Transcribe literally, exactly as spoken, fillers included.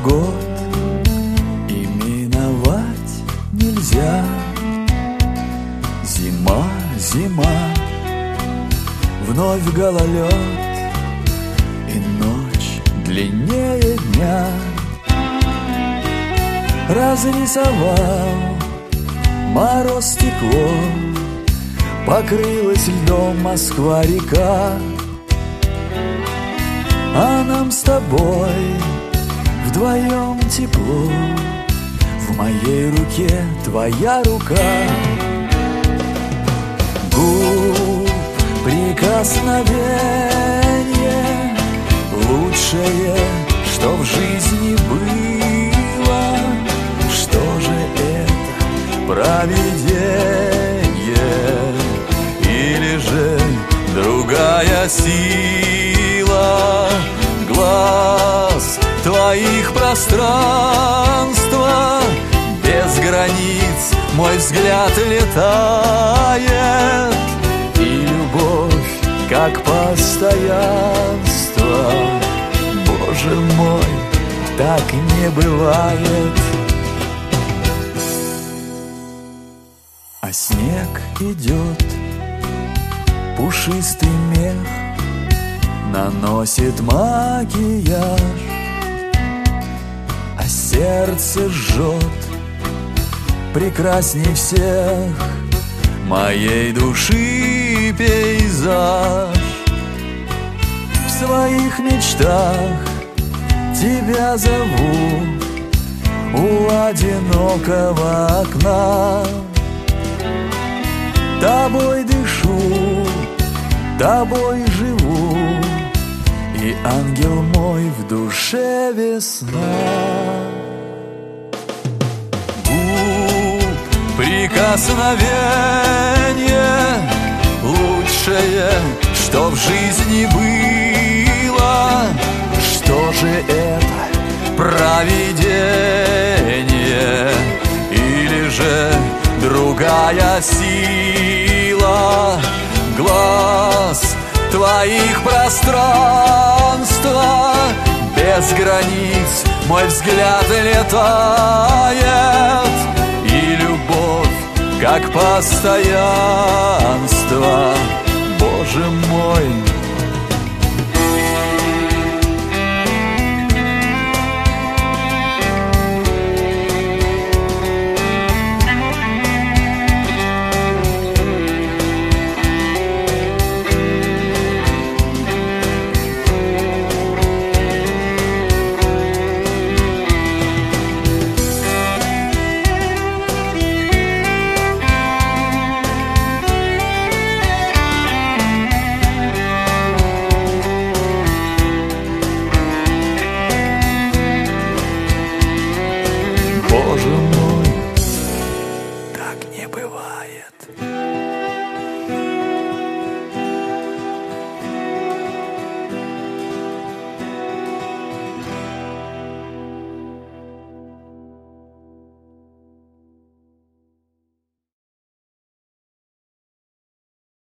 год, и миновать нельзя. Зима, зима, вновь гололед, и ночь длиннее дня. Разрисовал мороз стекло, покрылась льдом Москва-река. А нам с тобой вдвоем тепло, в моей руке твоя рука. Губ прикосновение лучшее, что в жизни было. Что же это, провидение или же другая сила? Глаз твоих пространства без границ мой взгляд летает, и любовь как постоянство. Боже мой, так не бывает. А снег идет, пушистый мех наносит макияж, а сердце жжет прекрасней всех моей души пейзаж. В своих мечтах тебя зову у одинокого окна. Тобой дышу, тобой живу, и ангел мой в душе весна. Губ прикосновение лучшее, что в жизни было. Что же это, провидение или же другая сила? Глаз твоих пространства без границ мой взгляд летает, и любовь как постоянство. Боже мой,